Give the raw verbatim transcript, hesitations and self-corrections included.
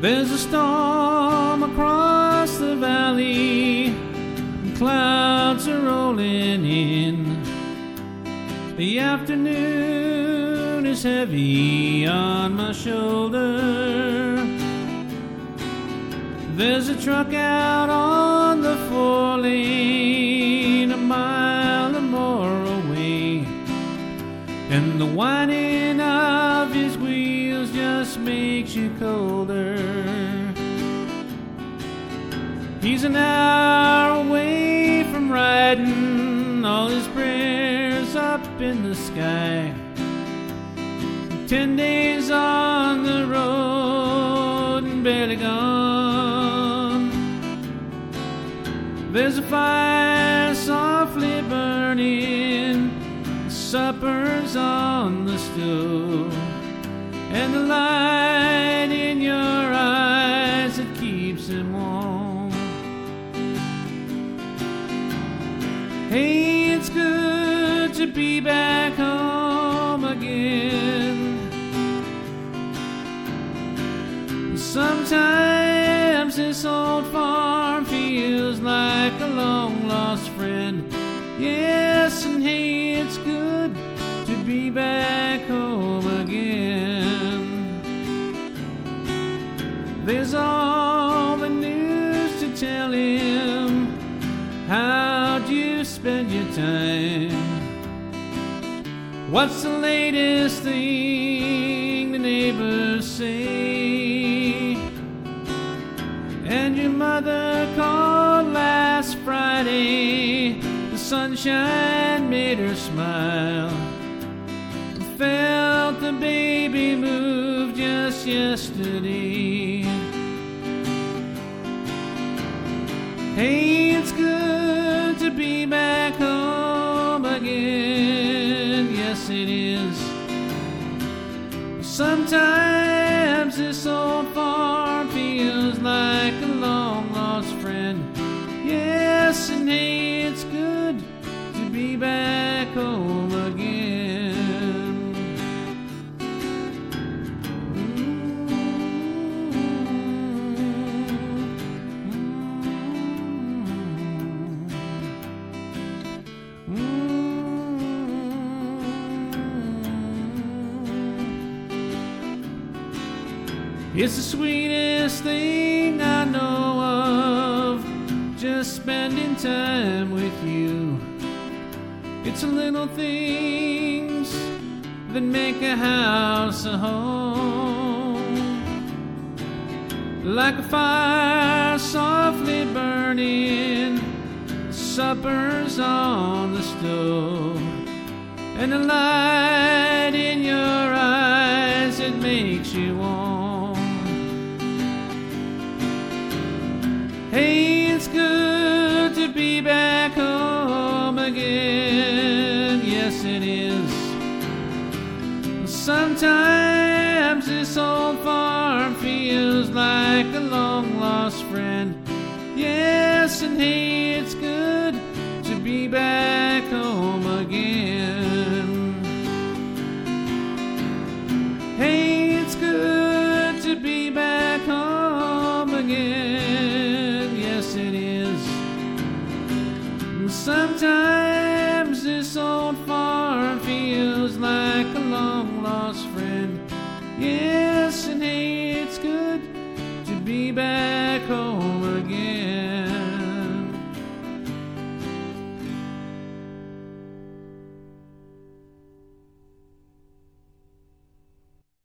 There's a storm across the valley, and clouds are rolling in. The afternoon is heavy on my shoulder. There's a truck out on the four lane, a mile or more away, and the whining of his wheels just makes you colder. He's an hour away from riding all his prayers up in the sky. Ten days on the road and barely gone. There's a fire softly burning, supper's on the stove, and the light in your eyes that keeps him warm. Hey, it's good to be back home again. Sometimes this old farm feels like a long-lost friend. Yes, and hey, it's good to be back home again. There's all the news to tell him. How'd you spend your time? What's the latest thing the neighbors say? And your mother called last Friday. The sunshine made her smile. Felt the baby move just yesterday. Hey, it's good to be back home again. Yes, it is. Sometimes this old farm feels like a long-lost friend. Yes, and hey, it's good to be back home again. It's the sweetest thing I know of, just spending time with you. It's the little things that make a house a home. Like a fire softly burning, supper's on the stove, and the light in your eyes, it makes you warm. Hey, it's good to be back home again. Yes, it is. Sometimes this old farm feels like a long-lost friend. Yes, and hey, it's good to be back home again. Hey, it's good to be back home again. Yes, it is. Sometimes this old farm feels like a long-lost friend. Yes, and hey, it's good to be back